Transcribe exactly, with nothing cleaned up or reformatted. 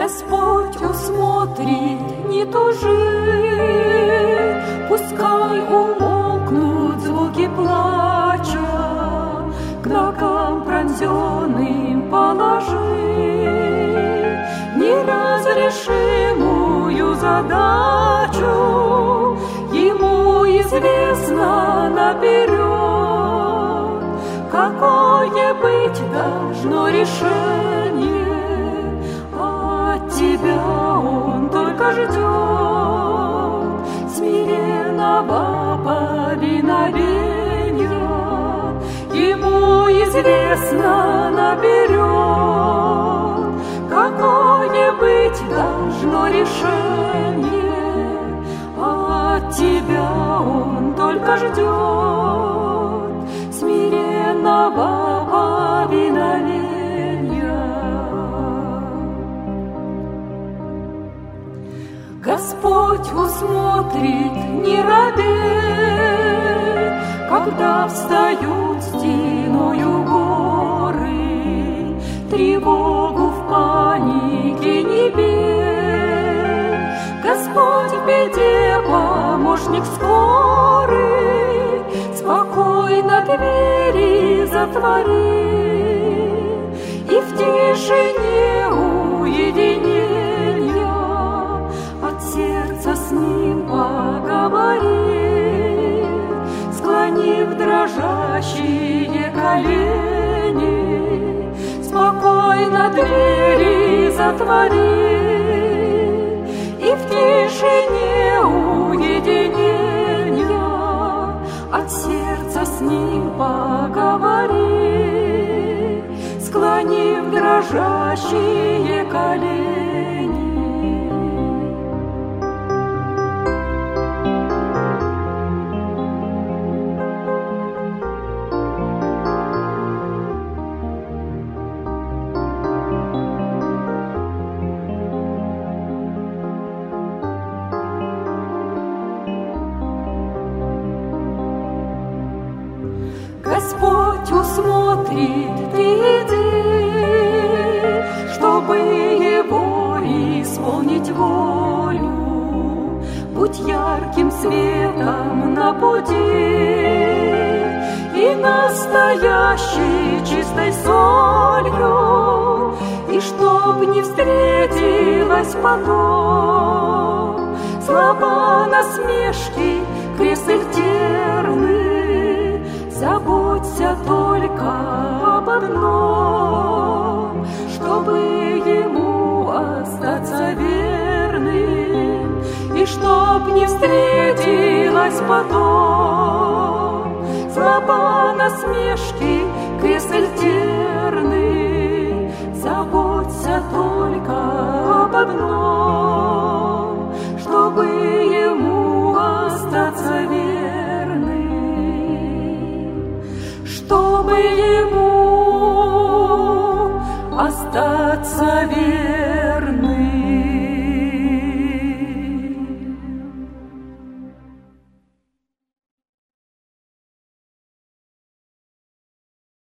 Господь усмотрит, не тужи, пускай умолкнут звуки плача, к ногам пронзенным положи неразрешимую задачу, ему известно наперед, какое быть должно решение. От тебя он только ждет смиренного повиновения. Ему известно наперед, какое быть должно решение. От тебя он только ждет смиренного повиновения. Господь усмотрит, не робей, когда встают стеною горы, тревогу в панике не бей. Господь в беде помощник скорый, спокойно двери затвори, и в тишине уединения от сердца с ним поговори, склонив дрожащие колени, спокойно двери затвори, и в тишине уединения от сердца с ним поговори, склонив дрожащие колени. Господь усмотрит, ты иди, чтобы Его исполнить волю. Будь ярким светом на пути и настоящей чистой солью, и чтоб не встретилась потом слова насмешки, крест их терны. Заботься только об одном, чтобы ему остаться верным, и чтоб не встретилась потом слова насмешки, крест терны. Заботься только об одном, чтобы ему остаться верным, чтобы ему остаться верным.